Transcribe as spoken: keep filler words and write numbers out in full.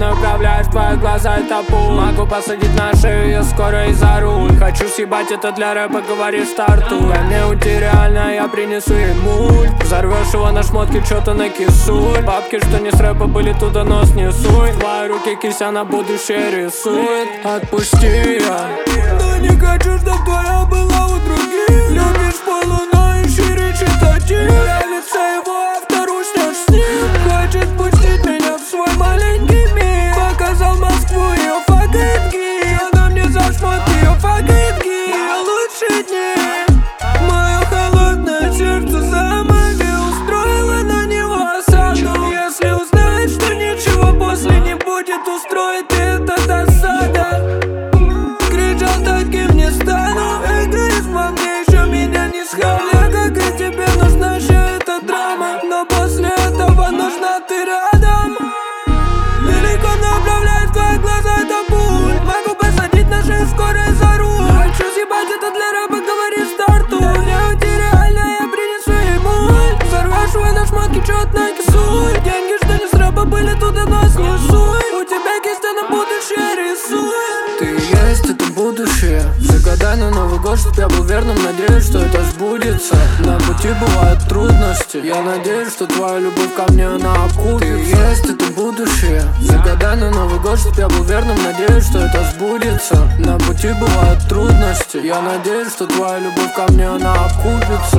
направляешь в твои глаза, это путь. Могу посадить на шею ее скоро и за руль. Хочу съебать это для рэпа, говоришь, стартуй. Дай мне уйти реально, я принесу ей мульт. Взорвешь его на шмотки, чё-то накисуй. Бабки, что не с рэпа были, туда нос не суй. Твои руки кися на будущее рисует. Отпусти ее. Но не хочу, чтоб твоя была у других. Любишь полунающий речитатив. Нравится его автор, уснешь с ним. Хочет пустить меня в свой маленький мир. Показал Москву, ее факает гид. Она мне за шмотки, ее факает гид. Ее лучшие дни. Мое холодное сердце замовил. Устроила на него осаду. Если узнает, что ничего после не будет, устроит это досада. Кричал, таким не стану. Эгоизм во мне еще меня не схавал. Как и тебе нужна еще эта драма. Но после этого нужна ты рядом. Далеко направляешь твои глаза, это путь. Могу посадить на шею скоро и за руль. Хочу съебать это для рэпа, говоришь, стартуй. Мне уйти реально, я принесу ей мульт. Взорвешь свой на шмотки, чё-то накисуй. Деньги, что не с рэпа были, туда нос не суй. У тебя кисти на будущее рисует. Ты есть, это будущее. Загадай на Новый год, чтоб я был верным. Надеюсь, что это сбудется. На пути бывают трудности. Я надеюсь, что твоя любовь ко мне, она окупится. Ты есть, это будущее. Загадай на Новый год, чтоб я был верным. Надеюсь, что это сбудется. На пути бывают трудности. Я надеюсь, что твоя любовь ко мне, она окупится.